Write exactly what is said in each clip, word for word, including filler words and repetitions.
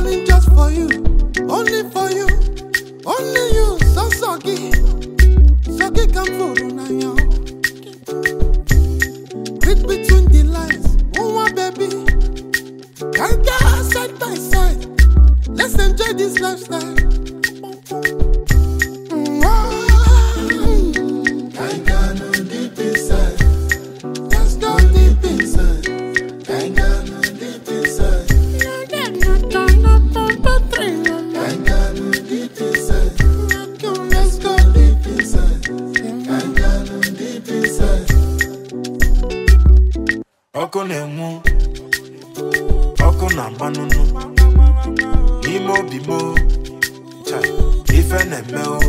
coming just for you, only for you, only you. So soggy, soggy come for you. Read between the lines, oh baby, can't get side by side. Let's enjoy this lifestyle. Oko nemu, oko na banunu, imo bimo, chai, ife nemeo.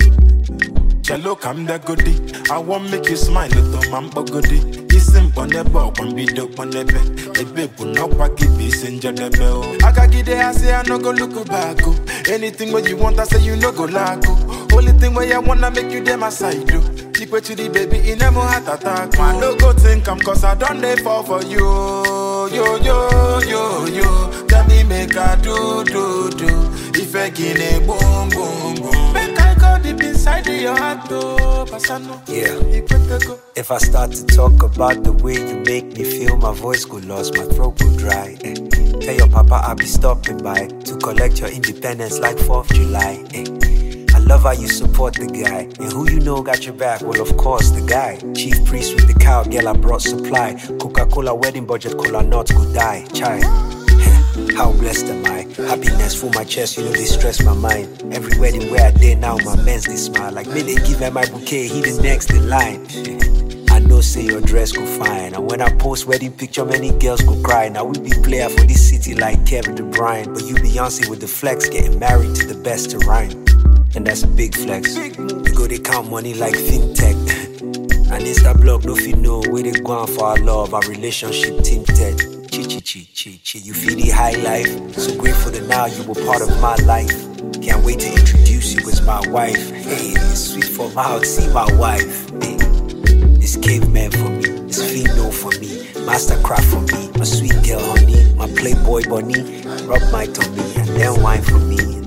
Chelo kam da godi, I want make you smile little mambo godi. Isim ponebo, one video ponebe, ebe puna waki bisinja debeo. Akagide I say I no go look back. Anything what you want I say you no go lack. Only thing where I wanna make you dem my side do. Keep it to the baby, in a mo heart attack. Man, no go think I'm cause I done they fall for you. Yo, yo, yo, yo. Tell me make I do, do, do. If I get a boom, boom, boom. Make I go deep inside of your heart, though. Yeah. If I start to talk about the way you make me feel, my voice go lost, my throat go dry. Eh. Tell your papa I'll be stopping by to collect your independence like fourth of July. Eh. I love how you support the guy. And who you know got your back? Well, of course, the guy. Chief priest with the cow, girl, I brought supply. Coca-Cola wedding budget, cola nuts go die. Chai. How blessed am I? Happiness full my chest, you know they stress my mind. Every wedding where I did now, my men's they smile. Like me, they give her my bouquet, he the next in line. I know say your dress go fine. And when I post wedding picture, many girls go cry. Now we be player for this city like Kevin De Bruyne. But you Beyonce with the flex, getting married to the best to rhyme. And that's a big flex. We go they count money like fintech. And Insta blog no fit know where they go on for our love, our relationship tinted. Chi chi chi chi chi, you feel the high life. So grateful that now you were part of my life. Can't wait to introduce you as my wife. Hey, it's sweet for my heart, see my wife. Hey, it's caveman for me, it's female for me, mastercraft for me, my sweet girl honey, my playboy bunny, rub my tummy and then wine for me.